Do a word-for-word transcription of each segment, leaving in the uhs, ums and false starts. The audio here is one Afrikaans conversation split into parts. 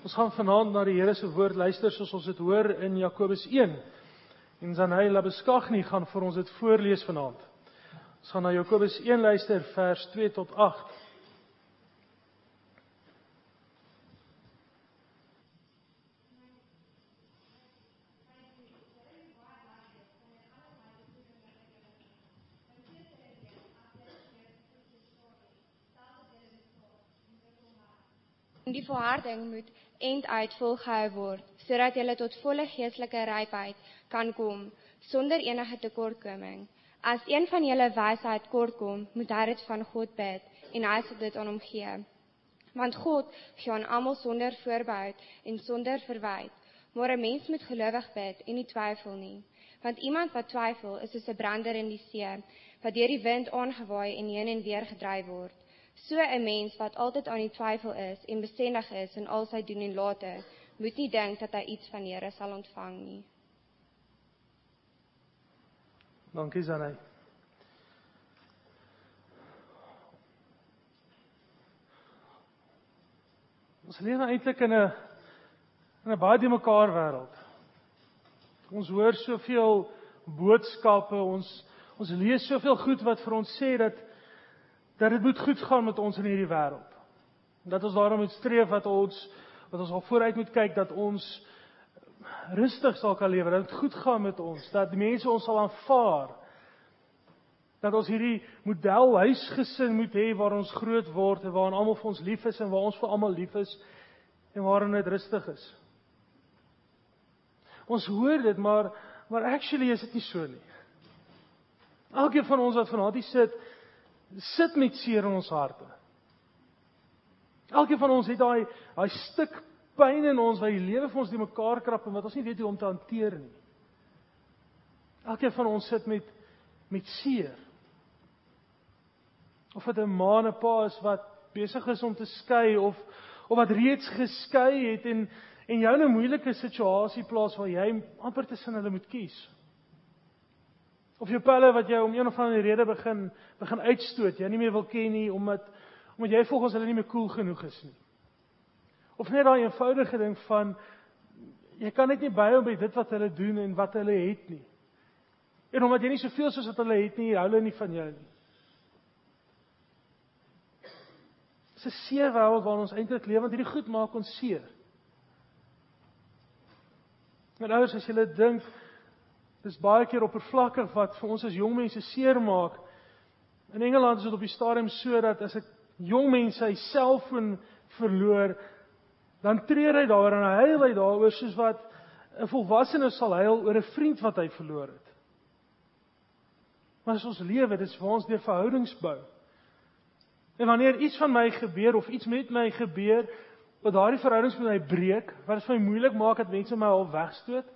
Ons gaan vanaand na die Here se woord luister soos ons dit hoor in Jakobus een. En Zanay Labeskagni gaan vir ons dit voorlees vanaand. Ons gaan na Jakobus een luister vers twee tot agt. Die volharding moet einduit volgehou word, sodat julle tot volle geestelike rypheid kan kom, sonder enige tekortkoming. As een van julle wysheid kortkom, moet hy dit van God bid, en hy sal dit aan hom gee. Want God gee aan almal sonder voorbehoud en sonder verwyte, maar 'n mens moet gelowig bid en nie twyfel nie. Want iemand wat twyfel, is soos 'n brander in die see, wat deur die wind aangewaai en heen en weer gedryf word. So 'n mens wat altyd aan die twyfel is en bestendig is in al sy doen en late, moet nie dink dat hy iets van die Here sal ontvang nie. Dankie Zanay. Ons leef eintlik in 'n in 'n baie de mekaar wêreld. Ons hoor soveel boodskappe, ons ons lees soveel goed wat vir ons sê dat dat dit moet goed gaan met ons in hierdie wêreld. Dat ons daarom moet streef wat ons wat ons al vooruit moet kyk, dat ons rustig sal kan lewe, dat dit goed gaan met ons, dat die mense ons sal aanvaar, dat ons hierdie model huisgesin moet hê waar ons groot word en waar almal vir ons lief is en waar ons vir almal lief is en waarin dit rustig is. Ons hoor dit, maar maar actually is dit nie so nie. Elkeen van ons wat vanaand hier sit, sit met seer in ons harte. Elkeen van ons het daai daai stuk pyn in ons wat die lewe vir ons die mekaar krap en wat ons nie weet hoe om te hanteer nie. Elkeen van ons sit met met seer. Of dit 'n ma en 'n pa is wat besig is om te skei of of wat reeds geskei het en en jou in 'n moeilike situasie plaas waar jy amper tussen hulle moet kies. Of jou pelle wat jy om een of ander rede begin begin uitstoot, jy nie meer wil ken nie omdat omdat jy volgens hulle nie meer cool genoeg is nie. Of net daai eenvoudige ding van jy kan net nie byhou by dit wat hulle doen en wat hulle het nie. En omdat jy nie soveel soos wat hulle het nie, hou hulle nie van jou nie. Dis 'n seer wêreld waarin ons eintlik leef, want hierdie goed maak ons seer. En ouers, as julle dink dis baie keer oppervlakkig wat vir ons as jong mense seer maak. In Engeland is dit op die stadium so dat as 'n jong mens sy selfoon verloor, dan treur hy daaroor en hy huil hy daaroor soos wat 'n volwassene sal huil oor 'n vriend wat hy verloor het. Maar as ons lewe, dit is waar ons deur verhoudings bou. En wanneer iets van my gebeur of iets met my gebeur, wat daardie verhoudings met my breek, wat dit vir my moeilik maak dat mense my al wegstoot,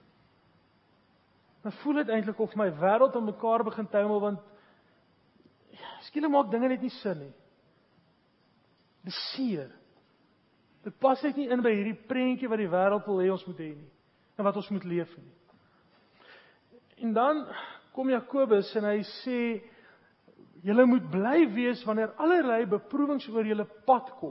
dan voel dit eintlik of my wêreld aan mekaar begin tuimel, want skielik maak dinge net nie sin nie. Dis seer. Dit pas net nie in by hierdie prentjie wat die wêreld wil hê ons moet hê nie, en wat ons moet leef nie. En dan kom Jakobus en hy sê, julle moet bly wees wanneer allerlei beproewings oor julle pad kom.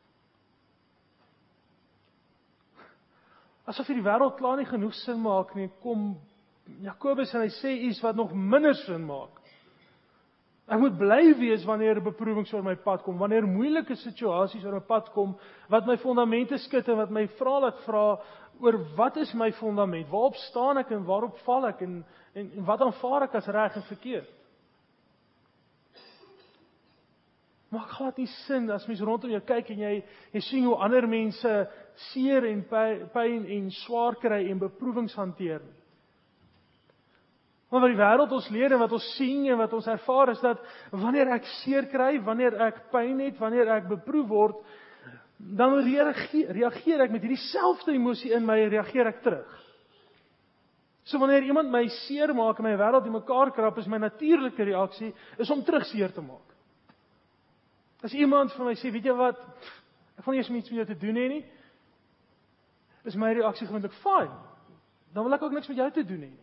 Asof hierdie wêreld klaar nie genoeg sin maak nie, kom Jakobus en hy sê iets wat nog minder sin maak. Ek moet bly wees wanneer beproewings oor my pad kom, wanneer moeilike situasies oor my pad kom, wat my fondamente skud en wat my vra laat vra oor wat is my fondament, waarop staan ek en waarop val ek en, en, en wat aanvaar ek as reg en verkeerd. Maak glad nie sin as mens rondom jou kyk en jy, jy sien hoe ander mense seer en pyn en swaar kry en beproewings hanteer nie. Maar wat die wêreld ons leer en wat ons sien en wat ons ervaar is dat wanneer ek seer kry, wanneer ek pyn het, wanneer ek beproef word, dan reageer, reageer ek met hierdie selfde emosie in my, reageer ek terug. So wanneer iemand my seer maak en my wêreld die mekaar krap, is my natuurlike reaksie is om terug seer te maak. As iemand vir my sê, weet jy wat, ek wil nie eens iets met jou te doen hê nie, is my reaksie gewoonlik fyn. Dan wil ek ook niks met jou te doen hê nie.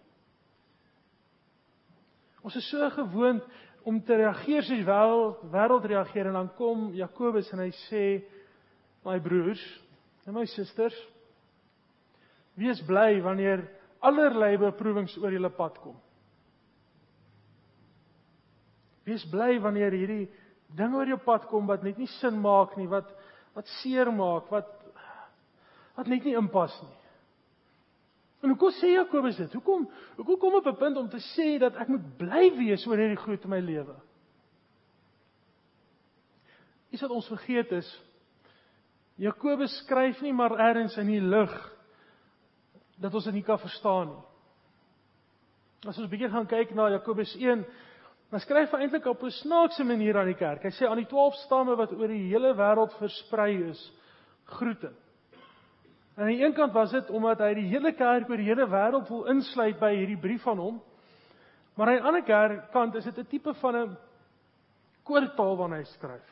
Ons is so gewoond om te reageer soos die wêreld, wêreld reageer en dan kom Jakobus en hy sê, my broers, En my susters, wees bly wanneer allerlei beproewings oor julle pad kom. Wees bly wanneer hierdie dinge oor jou pad kom wat net nie sin maak nie, wat wat seer maak, wat wat net nie inpas nie. En hoekom sê Jakobus dit? Hoekom hoekom kom op 'n punt om te sê dat ek moet bly wees oor hierdie goed in my lewe? Iets wat ons vergeet is, Jakobus skryf nie maar ergens in die lug dat ons dit nie kan verstaan nie. As ons 'n bietjie gaan kyk na Jakobus een, dan skryf hy eintlik op 'n snaakse manier aan die kerk. Hy sê aan die twaalf stamme wat oor die hele wêreld versprei is, groete. En aan die een kant was dit omdat hy die hele kerk oor die hele wêreld wil insluit by hierdie brief van hom. Maar aan die ander kerk kant is dit 'n tipe van 'n koortaal waarna hy skryf.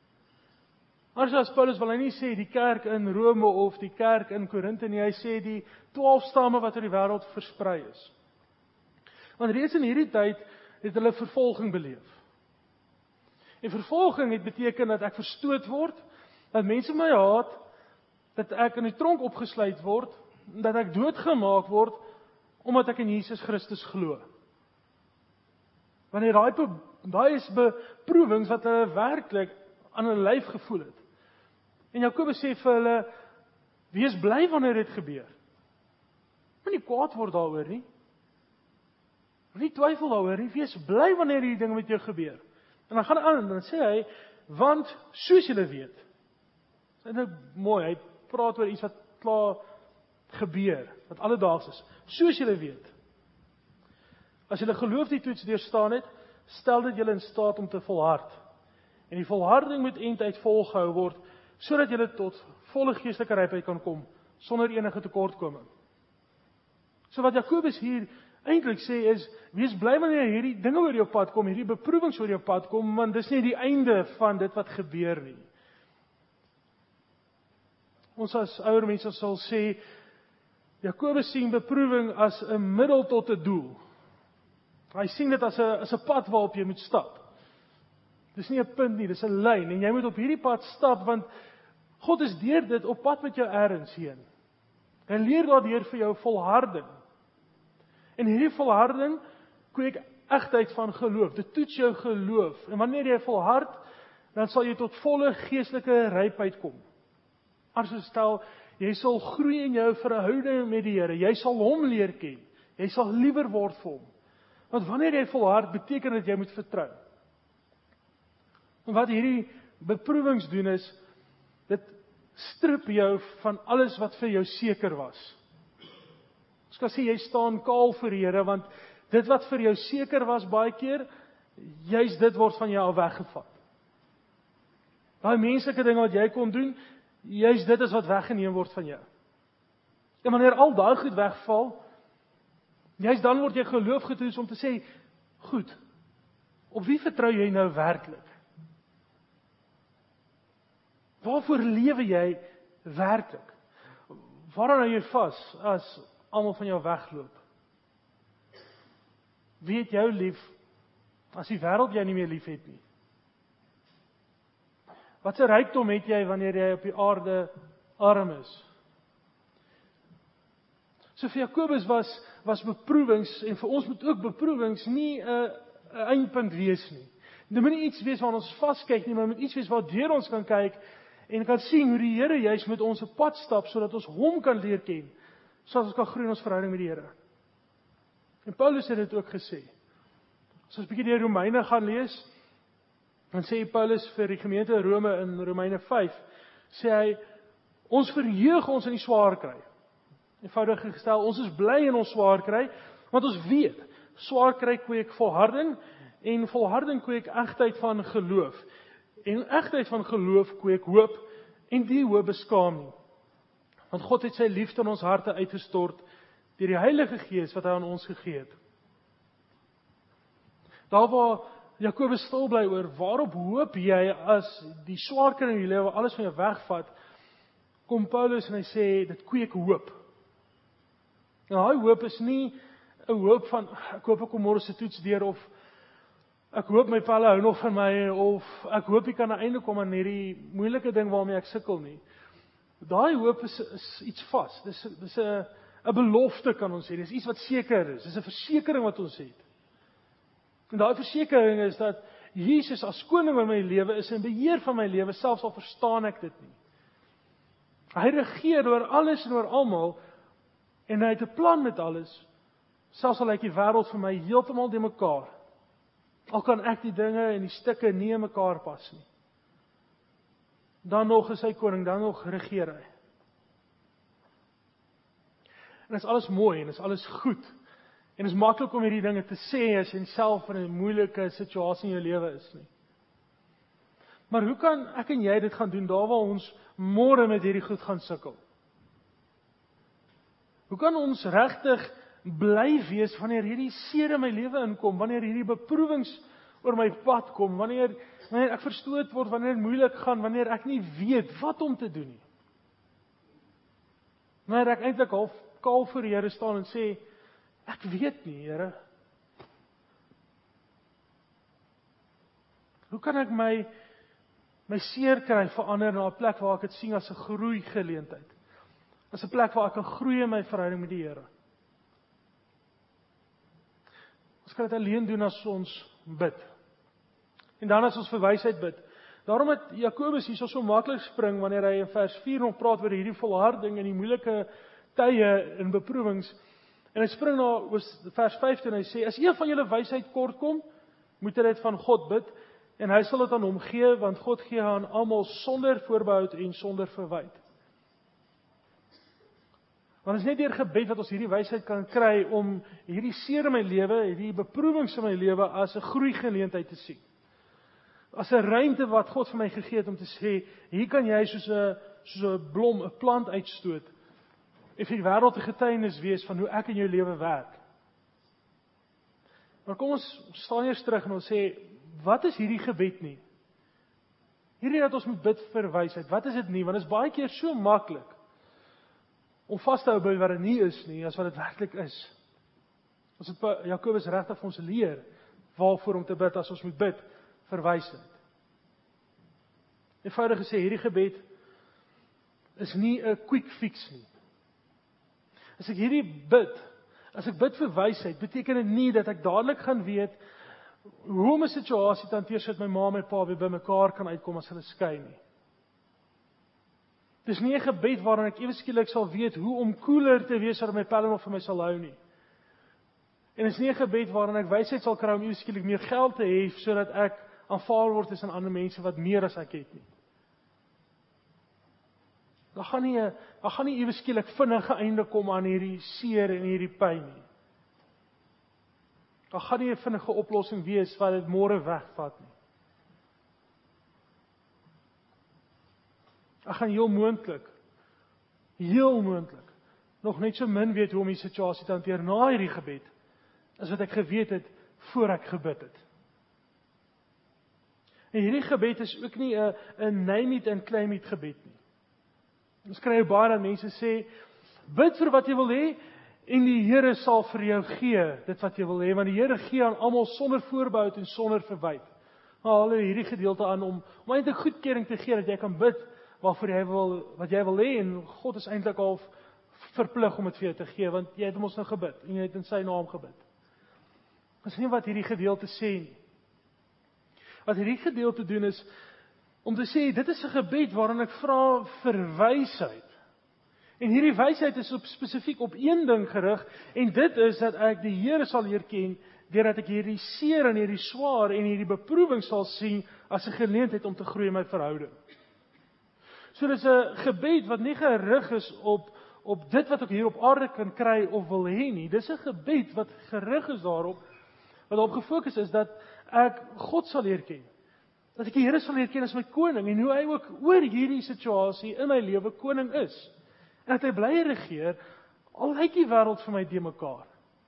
As Paulus wil hy nie sê die kerk in Rome of die kerk in Korinthe nie, hy sê die twaalf stamme wat oor die wêreld versprei is. Want reeds in hierdie tyd het hulle vervolging beleef. En vervolging het beteken dat ek verstoot word, dat mense my haat, dat ek in die tronk opgesluit word, dat ek doodgemaak word, omdat ek in Jesus Christus glo. Wanneer daai daai is beproewings wat hulle werklik aan hulle lyf gevoel het. En Jakobus sê vir hulle, wees bly wanneer dit gebeur. Moenie kwaad word daaroor nie. Moenie twyfel daaroor nie, wees bly wanneer hierdie ding met jou gebeur. En dan gaan hy aan en dan sê hy, want soos julle weet. Dit is nou mooi, hy praat oor iets wat klaar gebeur, wat alledaags is. Soos julle weet. As julle geloof die toets deurstaan het, stel dit julle in staat om te volhard. En die volharding moet eindtyd volgehou word, sodat julle tot volle geestelike rypheid kan kom, sonder enige tekortkoming. So wat Jakobus hier eintlik sê is, wees bly wanneer hierdie dinge oor jou pad kom, hierdie beproewings oor jou pad kom, want dis nie die einde van dit wat gebeur nie. Ons as ouer mense sal sê, Jakobus sien beproewing as 'n middel tot 'n doel. Hy sien dit as 'n as 'n pad waarop jy moet stap. Dis nie 'n punt nie, dis 'n lyn en jy moet op hierdie pad stap want God is deur dit op pad met jou ergens heen. Hy leer daardeur vir jou volharding. En hierdie volharding kweek egtheid van geloof. Dit toets jou geloof. En wanneer jy volhard, dan sal jy tot volle geestelike rypheid kom. As ons stel, jy sal groei in jou verhouding met die Here. Jy sal hom leer ken. Jy sal liewer word vir hom. Want wanneer jy volhard, beteken dit jy moet vertrou. En wat hierdie beproewings doen is, dit strip jou van alles wat vir jou seker was. Ons kan sê, jy staan kaal voor die Here, want dit wat vir jou seker was baie keer, juist dit word van jou al weggevat. Daai menslike dinge wat jy kon doen, juist dit is wat weggeneem word van jou. En wanneer al daai goed wegval, juist dan word jy geloof getoets om te sê, goed, op wie vertrou jy nou werklik? Waarvoor lewe jy werklik? Waaraan hou jy vas as almal van jou wegloop? Wie het jou lief as die wêreld jou nie meer lief het nie? Wat 'n rykdom het jy wanneer jy op die aarde arm is? So vir Jakobus was was beproewings en vir ons moet ook beproewings nie 'n uh, 'n eindpunt wees nie. Dit moet nie iets wees waarna ons vaskyk nie, maar moet iets wees waardeur ons kan kyk en kan sien hoe die Here juis met ons op pad stap sodat ons hom kan leer ken, sodat ons kan groei in ons verhouding met die Here. En Paulus het dit ook gesê. As ons 'n bietjie deur Romeine gaan lees, dan sê Paulus vir die gemeente in Rome in Romeine vyf, sê hy, ons verheug ons in die swaar kry. Eenvoudig gestel, ons is bly in ons swaar kry, want ons weet, swaar kry kweek volharding, en volharding kweek egtheid van geloof. En egtheid van geloof kweek hoop, en die hoop beskaam nie. Want God het sy liefde in ons harte uitgestort, deur die Heilige Gees wat hy aan ons gegee het. Daar waar Jakobus stil bly oor, waarop hoop jy as die swaar kry in jou lewe alles van jou wegvat, kom Paulus en hy sê, dit kweek hoop. En daai hoop is nie 'n hoop van, ek hoop ek kom môre se toets deur, of ek hoop my palle hou nog van my, of ek hoop ek kan aan 'n einde kom aan hierdie moeilike ding waarmee ek sukkel nie. Daai hoop is, is iets vas. Dis dis 'n 'n belofte kan ons sê. Dis iets wat seker is. Dis 'n versekering wat ons het. En daai versekering is dat Jesus as koning in my lewe is en beheer van my lewe, selfs al verstaan ek dit nie. Hy regeer oor alles en oor almal en hy het 'n plan met alles. Selfs al lyk die wêreld vir my heeltemal de mekaar. Al kan ek die dinge en die stukke nie in mekaar pas nie. Dan nog is hy koning, dan nog regeer hy. En is alles mooi en is alles goed. En is maklik om hierdie dinge te sê as jy self in 'n moeilike situasie in jou lewe is nie. Maar hoe kan ek en jy dit gaan doen daar waar ons môre met hierdie goed gaan sukkel? Hoe kan ons regtig bly wees wanneer hierdie seer in my lewe inkom, wanneer hierdie beproewings oor my pad kom, wanneer wanneer ek verstoot word, wanneer dit moeilik gaan, wanneer ek nie weet wat om te doen nie? Wanneer ek eintlik half kaal voor die Here staan en sê, ek weet nie, Here. Hoe kan ek my my seer kry verander na 'n plek waar ek dit sien as 'n groei geleentheid? As 'n plek waar ek kan groei in my verhouding met die Here. Ons kan dit alleen doen as ons bid. En dan as ons vir wysheid bid. Daarom het Jakobus hier so maklik spring wanneer hy in vers vier nog praat oor hierdie volharding en die moeilike tye en beproewings. En hy spring na vers vyf toe en hy sê, as een van julle wysheid kort kom, moet hy dit van God bid en hy sal dit aan hom gee, want God gee aan almal sonder voorbehoud en sonder verwyte. Want is net deur gebed wat ons hierdie wysheid kan kry om hierdie seer in my lewe, hierdie beproewings in my lewe as 'n groeigeleentheid te sien. As 'n ruimte wat God vir my gegee het om te sê, hier kan jy soos 'n soos 'n blom, 'n plant uitstoot en vir die wêreld 'n getuienis wees van hoe ek in jou lewe werk. Maar kom ons staan eers terug en ons sê, wat is hierdie gebed nie? Hierdie dat ons moet bid vir wysheid. Wat is dit nie? Want dit is baie keer so maklik om vas te hou by wat dit nie is nie, as wat dit werklik is. Ons het Jakobus regtig vir ons leer waarvoor om te bid as ons moet bid vir wysheid. Eenvoudig gesê, hierdie gebed is nie 'n quick fix nie. As ek hierdie bid, as ek bid vir wysheid, beteken dit nie dat ek dadelik gaan weet hoe om 'n situasie te hanteer sodat my ma en my pa weer by mekaar kan uitkom as hulle skei nie. Dis nie 'n gebed waarin ek ewe skielik sal weet hoe om koeler te wees sodat my pelle nog vir my sal hou nie. En dis nie 'n gebed waarin ek wysheid sal kry om ewe skielik meer geld te hê sodat ek aanvaar word tussen ander mense wat meer as ek het nie. Daar gaan nie 'n daar gaan nie ewe skielik vinnige einde kom aan hierdie seer en hierdie pyn nie. Daar gaan nie 'n vinnige oplossing wees wat dit môre wegvat nie. Ek gaan heel moontlik, heel moontlik, nog net so min weet hoe om die situasie te hanteer na hierdie gebed, as wat ek geweet het, voor ek gebid het. En hierdie gebed is ook nie 'n 'n name it and claim it gebed nie. Ons kry baie dat mense sê, bid vir wat jy wil hê, en die Here sal vir jou gee, dit wat jy wil hê, want die Here gee aan almal sonder voorbehoud en sonder verwyte. Maar hulle hierdie gedeelte aan om, om eintlik goedkeuring te gee, dat jy kan bid, waarvoor jy wil, wat jy wil hê, en God is eintlik al verplig om dit vir jou te gee, want jy het hom ons nou gebid, en jy het in sy naam gebid. Dis nie wat hierdie gedeelte sê nie. Wat hierdie gedeelte doen is, om te sê, dit is 'n gebed waarin ek vra vir wysheid. En hierdie wysheid is op spesifiek op een ding gerig, en dit is dat ek die Here sal leer ken, deurdat ek hierdie seer en hierdie swaar en hierdie beproewing sal sien, as 'n geleentheid om te groei in my verhouding. So dis 'n gebed wat nie gerig is op, op dit wat ek hier op aarde kan kry of wil hê nie. Dis 'n gebed wat gerig is daarop, wat op gefokus is, dat ek God sal leer ken. Dat ek die Here sal leer ken as my koning, en hoe hy ook oor hierdie situasie in my lewe koning is. En dat hy bly regeer, al lyk die wêreld vir my de mekaar.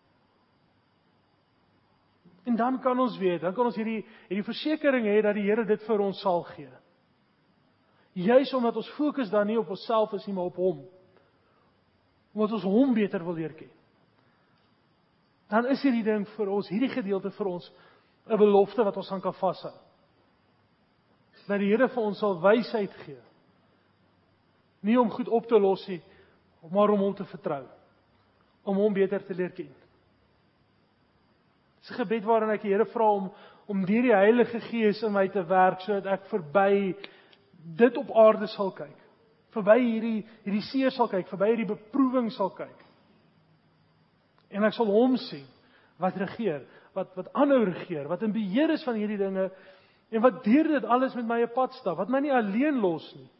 En dan kan ons weet, dan kan ons hierdie, hierdie versekering hê, dat die Here dit vir ons sal gee. Juis omdat ons fokus dan nie op onsself is nie, maar op hom. Omdat ons hom beter wil leer ken. Dan is hierdie ding vir ons, hierdie gedeelte vir ons, 'n belofte wat ons aan kan vashou. Dat die Here vir ons sal wysheid gee. Nie om goed op te los nie, maar om hom te vertrou. Om hom beter te leer ken. Dit is 'n gebed waarin ek die Here vra om, om deur die Heilige Gees in my te werk, sodat ek verby dit op aarde sal kyk. Verby hierdie, hierdie seer sal kyk, verby hierdie beproewing sal kyk. En ek sal hom sien, wat regeer, wat, wat aanhou regeer, wat in beheer is van hierdie dinge, en wat deur dit alles met my 'n pad stap, wat my nie alleen los nie.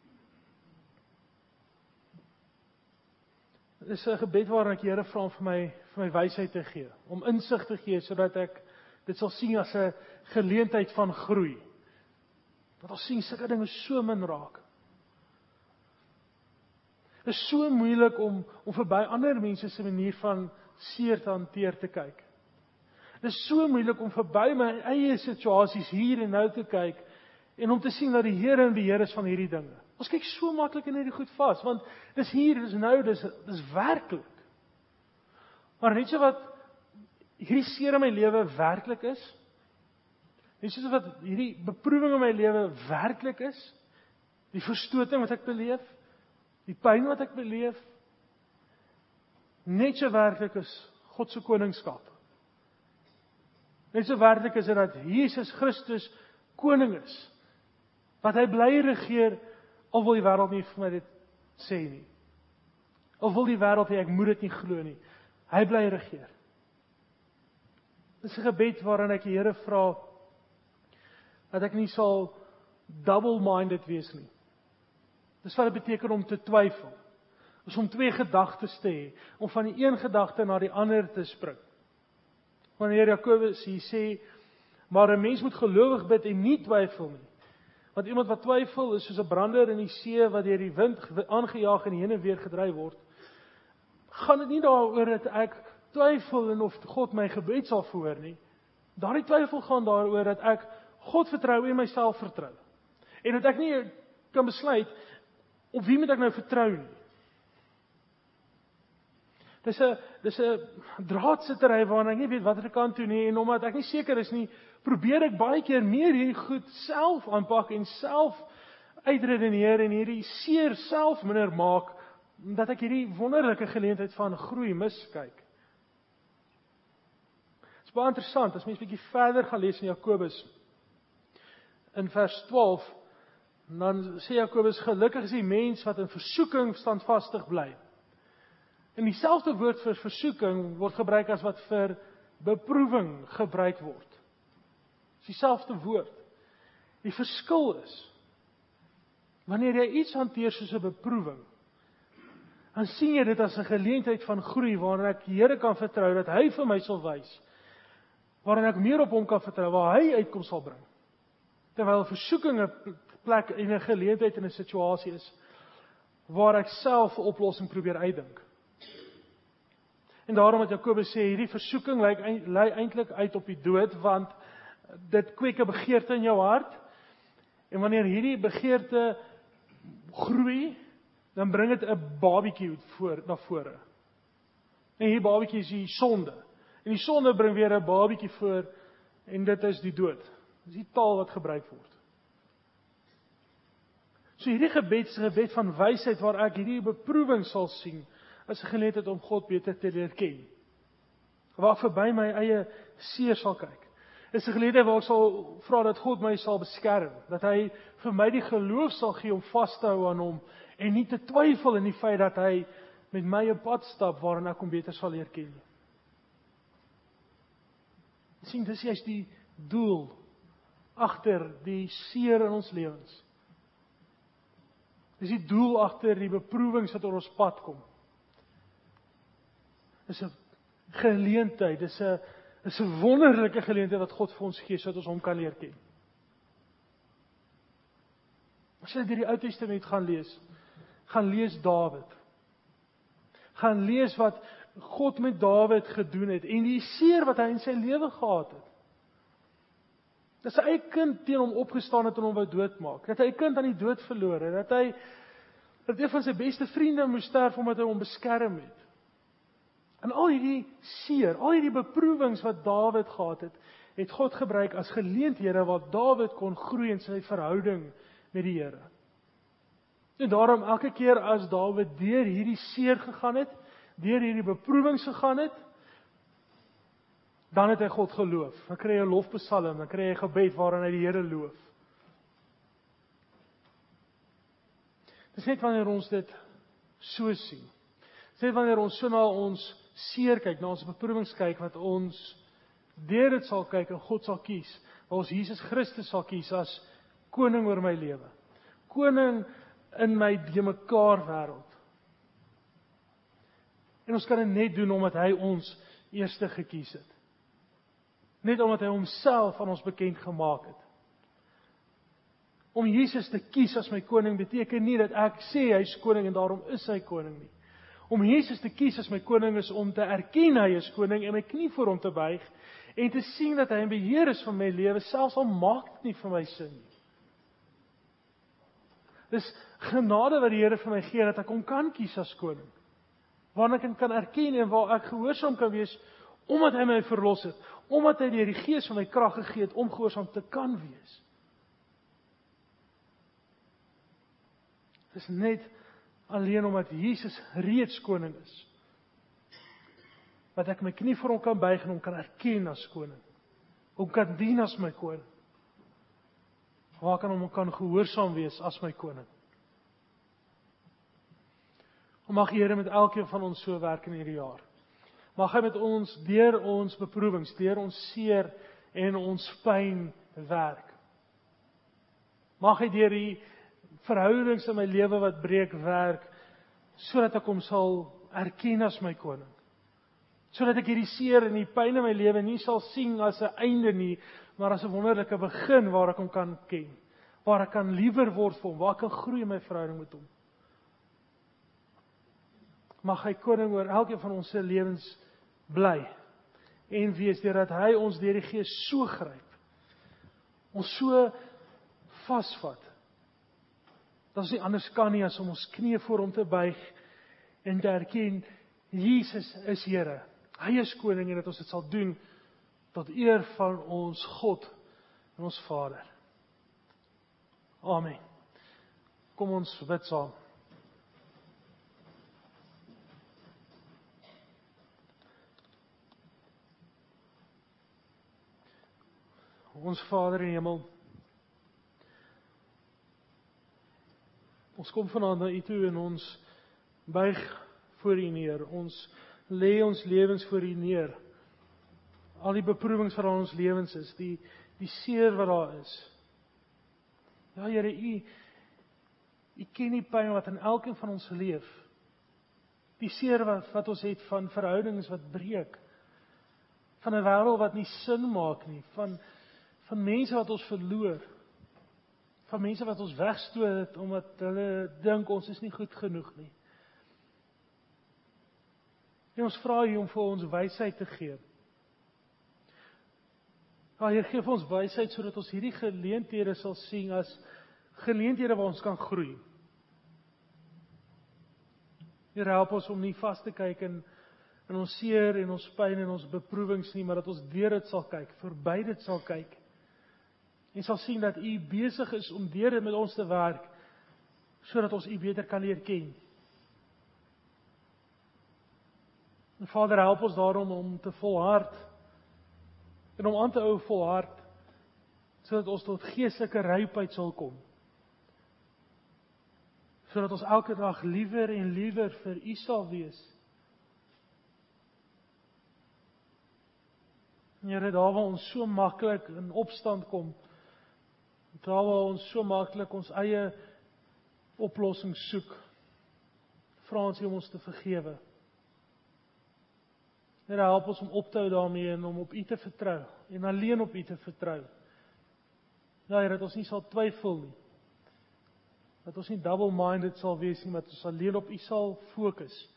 Dit is 'n gebed waarin ek die Here vra om vir my, vir my wysheid te gee, om insig te gee, sodat ek dit sal sien as 'n geleentheid van groei. Dat ons sien, sulke dinge so min raak. Dit is so moeilik om, om verby ander mense se manier van seer te hanteer te kyk. Dit is so moeilik om verby my eie situasies hier en nou te kyk, en om te sien dat die Here in beheer is van hierdie dinge. Ons kyk so maklik in hierdie goed vas, want dis hier, dis nou, dis, dis werklik. Maar net so wat hierdie seer in my lewe werklik is, net so wat hierdie beproewing in my lewe werklik is, die verstoting wat ek beleef, die pyn wat ek beleef, net so werklik is God se koningskap. Net so werklik is dit dat Jesus Christus koning is, wat hy bly regeer, al wil die wêreld nie vir my dit sê nie. Al wil die wêreld hê ek moet dit nie glo nie. Hy bly regeer. Dit is 'n gebed waarin ek die Here vra dat ek nie sal double-minded wees nie. Dis wat dit beteken om te twyfel. Dis om twee gedagtes te hê, om van die een gedagte na die ander te spring. Wanneer Jakobus hier sê, maar 'n mens moet gelowig bid en nie twyfel nie. Want iemand wat twyfel is soos 'n brander in die see wat deur die wind aangejaag en heen en weer gedryf word. Gaan dit nie daaroor dat ek twyfel en of God my gebed sal verhoor nie. Daardie twyfel gaan daaroor dat ek God vertrou en myself vertrou. En dat ek nie kan besluit op wie moet ek nou vertrou nie. Dis 'n dis 'n draadsittery waarna ek nie weet watter kant toe nie, en omdat ek nie seker is nie, probeer ek baie keer meer hierdie goed self aanpak en self uitredeneer en hierdie seer self minder maak, dat ek hierdie wonderlike geleentheid van groei miskyk. Dit is baie interessant, as mens 'n bietjie verder gaan lees in Jakobus, in vers twaalf, dan sê Jakobus, gelukkig is die mens wat in versoeking standvastig bly. En dieselfde woord vir versoeking word gebruik as wat vir beproewing gebruik word. Dis dieselfde woord. Die verskil is, wanneer jy iets hanteer soos 'n beproewing, dan sien jy dit as 'n geleentheid van groei, waarin ek die Here kan vertrou, dat hy vir my sal wys, waarin ek meer op hom kan vertrou, waar hy uitkoms sal bring. Terwyl versoeking 'n plek en 'n geleentheid in 'n situasie is, waar ek self 'n oplossing probeer uitdink. En daarom wat Jakobus sê, hierdie versoeking lei eintlik uit op die dood, want dit kweek 'n begeerte in jou hart, en wanneer hierdie begeerte groei, dan bring dit 'n babietjie voor na vore. En hierdie babietjie is die sonde. En die sonde bring weer 'n babietjie voor, en dit is die dood. Dis die taal wat gebruik word. So hierdie gebed is 'n gebed van wysheid, waar ek hierdie beproewing sal sien, as 'n geleentheid om God beter te leer ken. Waar verby my eie seer sal kyk. Is 'n geleentheid waar ek sal vra dat God my sal beskerm, dat hy vir my die geloof sal gee om vas te hou aan hom, en nie te twyfel in die feit dat hy met my 'n pad stap waarin ek hom beter sal leer ken. Sien, dis juist die doel agter die seer in ons lewens. Dis die doel agter die beproewings wat oor ons pad kom. Dis 'n geleentheid, dis 'n dis 'n wonderlike geleentheid wat God vir ons gee, sodat ons hom kan leer ken. As jy deur die Ou Testament gaan lees, gaan lees Dawid. Gaan lees wat God met Dawid gedoen het, en die seer wat hy in sy lewe gehad het. Dat sy eie kind teen hom opgestaan het en hom wou doodmaak. Dat hy 'n kind aan die dood verloor het. Dat hy dat een van sy beste vriende moes sterf omdat hy hom beskerm het. En al hierdie seer, al hierdie beproewings wat Dawid gehad het, het God gebruik as geleenthede waar Dawid kon groei in sy verhouding met die Here. En daarom elke keer as Dawid deur hierdie seer gegaan het, deur hierdie beproewings gegaan het, dan het hy God geloof. Dan kry hy 'n lofpsalm, dan kry hy 'n gebed waarin hy die Here loof. Dit is net wanneer ons dit so sien. Dit is net wanneer ons so na ons seer kyk, na ons beproewings kyk, wat ons deur dit sal kyk en God sal kies, waar ons Jesus Christus sal kies as koning oor my lewe. Koning in my de mekaar wêreld. En ons kan dit net doen omdat hy ons eerste gekies het. Net omdat hy homself aan ons bekend gemaak het. Om Jesus te kies as my koning beteken nie dat ek sê hy is koning en daarom is hy koning nie. Om Jesus te kies as my koning is om te erken hy is koning en my knie voor hom te buig en te sien dat hy in beheer is van my lewe, selfs al maak dit nie vir my sin nie. Dis genade wat die Here vir my gee dat ek hom kan kies as koning. Waar ek hom kan erken en waar ek gehoorsaam kan wees omdat hy my verlos het, omdat hy deur die Gees van my krag gegee het om gehoorsaam te kan wees. Dis net alleen omdat Jesus reeds koning is, dat ek my knie voor hom kan buig en hom kan erken as koning. Hom kan dien as my koning. Waar kan hom kan gehoorsaam wees as my koning. Mag die Here met elkeen van ons so werk in hierdie jaar. Mag hy met ons deur ons beproewings, deur ons seer en ons pyn werk. Mag hy deur die verhoudings in my lewe wat breek werk, sodat ek hom sal erken as my koning. Sodat ek hierdie seer en die pyn in my lewe nie sal sien as 'n einde nie, maar as 'n wonderlike begin waar ek hom kan ken. Waar ek kan liewer word vir hom, waar ek kan groei in my verhouding met hom. Mag hy koning oor elkeen van ons se lewens bly en wees deurdat hy ons deur die Gees so gryp. Ons so vasvat. Dat ons nie anders kan nie as om ons knieë voor hom te buig en te erken Jesus is Here. Hy is koning en dat ons dit sal doen tot eer van ons God en ons Vader. Amen. Kom ons bid saam. Ons Vader in die hemel, ons kom vanaand na U toe en ons buig voor U neer. Ons lê ons lewens voor U neer. Al die beproewings wat in ons lewens is, die die seer wat daar is. Ja Here, U U ken die pyn wat in elkeen van ons leef. Die seer wat wat ons het van verhoudings wat breek. Van 'n wêreld wat nie sin maak nie, van van mense wat ons verloor. Van mense wat ons wegstoot omdat hulle dink ons is nie goed genoeg nie. En ons vra U om vir ons wysheid te gee. Ja, Heer, gee vir ons wysheid sodat ons hierdie geleenthede sal sien as geleenthede waar ons kan groei. Heer, help ons om nie vas te kyk in, in ons seer en ons pyn en ons beproewings nie, maar dat ons deur dit sal kyk, verby dit sal kyk. En sal sien dat U besig is om deur dit met ons te werk, sodat ons U beter kan leer ken. En Vader, help ons daarom om te volhard, en om aan te hou volhard, sodat ons tot geestelike rypheid sal kom. Sodat ons elke dag liewer en liewer vir U sal wees. Here, daar waar ons so maklik in opstand kom, daar waar ons so maklik ons eie oplossing soek, vra ons U om ons te vergewe. Here, help ons om op te hou daarmee en om op U te vertrou, en alleen op U te vertrou. Ja, Here, dat ons nie sal twyfel nie, dat ons nie double-minded sal wees nie, maar dat ons alleen op U sal fokus.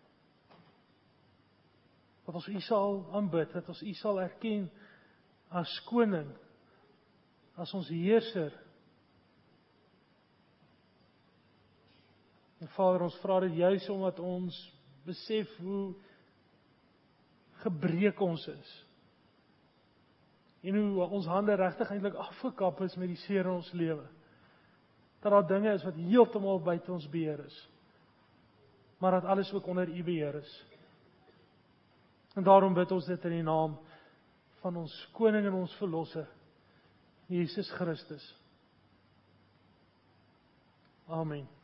Dat ons U sal aanbid, dat ons U sal erken as koning, as ons heerser. En Vader, ons vra dit juis omdat ons besef hoe gebreek ons is. En hoe ons hande regtig eintlik afgekap is met die seer in ons lewe. dat daar dinge is wat heeltemal buite ons beheer is, maar dat alles ook onder U beheer is. En daarom bid ons dit in die naam van ons Koning en ons Verlosser, Jesus Christus. Amen.